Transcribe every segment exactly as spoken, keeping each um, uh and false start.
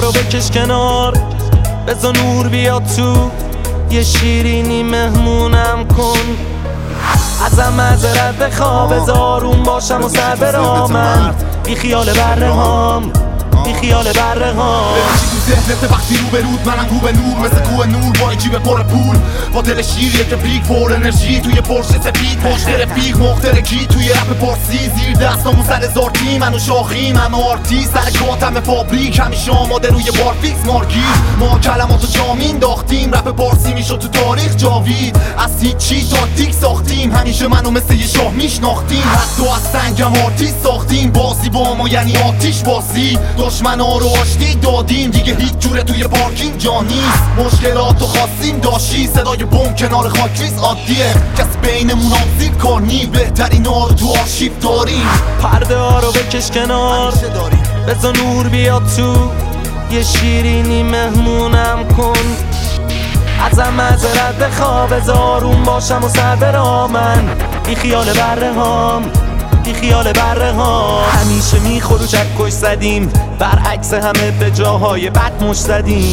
رو بکش کنار، بذار نور بیاد تو، یه شیرینی مهمونم کن. ازم معذرت بخواه، بذار آروم باشم و سر برامن. بی خیال بره هام، بی خیال بره هام. تو ذهنت وقتی رو به رود، منم رو به نور، مثل کوه نور با این جیب پر پول، با دل شیریه که پیک پر انرژی، توی پرشه سفید پشت رفیق مخترکی، توی رپ پارسی زیر دستامون سر زارتی، منو شاخیم همه آرتی، سر کاتم فابریک همیشه آماده روی بار فیکس مارکی. ما کلماتو جامین انداختیم، رپ پارسی میشد تو تاریخ جاوید، از هیچی تاکتیک ساختیم، همیشه منو مثل یه شاه میشناختیم، حتی از سنگم آرتیست ساختیم، بازی با ما یعنی آتیش بازی، دشمنا رو آشتی دادیم، دیگه هیچ جوره توی پارکینگ جا نیست، مشکلاتو خواستیم داشتی، صدای بم کنار خاکریز عادیه، کسی بینمون آمزید کار نی، بهترین ها رو تو آرشیو داریم. پرده ها رو بکش کنار، بذار نور بیاد تو، یه شیرینی مهمونم کن. ازم معذرت بخواه، بذار آروم باشم و سر برامن. بی خیال بره هام، بی خیال بره ها. همیشه میخور و چکش زدیم، برعکس همه به جاهای بد مش زدیم.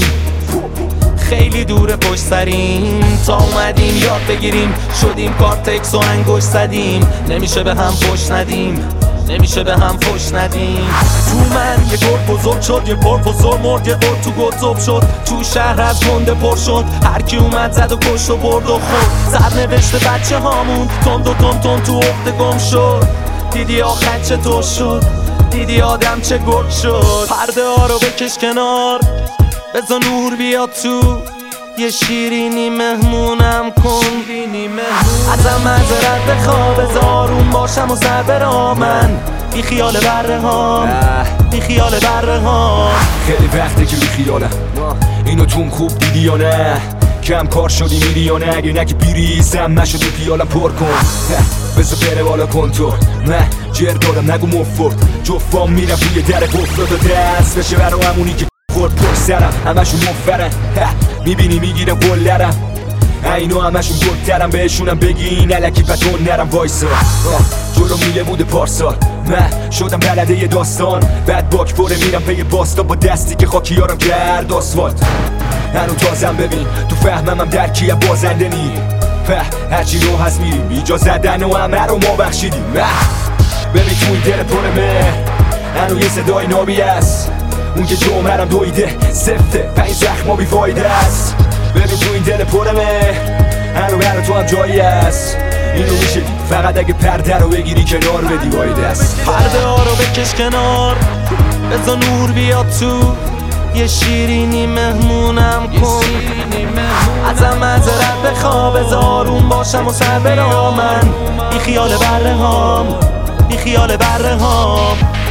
خیلی دور پشت سریم، تا اومدیم یاد بگیریم، شدیم کارتکس و انگوش زدیم. نمیشه به هم فش ندیم، نمیشه به هم فش ندیم. تو من یه گرد بزرگ شد، یه پروفسور مرد، یه قرد تو گذب شد، تو شهر از گنده پر شد، هر کی اومد زد و کشت و برد و خورد. سرنوشت بچه هامون تند و تند تند تو عقده گم شد. دیدی آخر چطور شد، دیدی آدم چه گرد شد. پرده ها رو بکش کنار، بذار نور بیاد تو، یه شیرینی مهمونم کن. ازم معذرت بخواه، بذار آروم باشم و سر برامن. بی خیال بره هام، بی خیال بره هام. خیلی وقته که بی خیالم، اینو توم خوب دیدی یا نه؟ کم کار شدی میری یا نه؟ اگه نگی بیریزم نشدی پیالم پر کن، بذار بره بالا کن تو. نه جر دادم نگو مفت، جفام میرم توی در قفل تا دست بشه برا همونی که خورد پر سرم. همشون مفرن، میبینی میگیرم گلرم، اینو همشون گلترم، بهشونم بگی این علکی پتون نرم وایسا. جلو میله بوده پارسال، من شدم بلده یه داستان، بعد باک فوره میرم پی باستا، با دستی که خاکیارم کرد آسفالت. هنو تازم ببین تو فهمم هم درکی بازنده نی، هرچی رو هست میریم ایجا زدن و همه رو ما بخشیدیم. ببین تو این دل پرمه هنو یه صدای نابی است، اون که جمعرم دویده سفته پنج زخما بی فایده است. ببین تو این دل پرمه هنو برا تو هم جایی است، اینو میشه دید فقط اگه پرده رو بگیری کنار بدی وایده است. پرده ها رو بکش کنار، بذار نور بیاد تو، یه شیرینی مهمونم کن. ازم معذرت بخواه، بذار آروم باشم و سر برامن. بی خیال بره هام، بی خیال بره هام.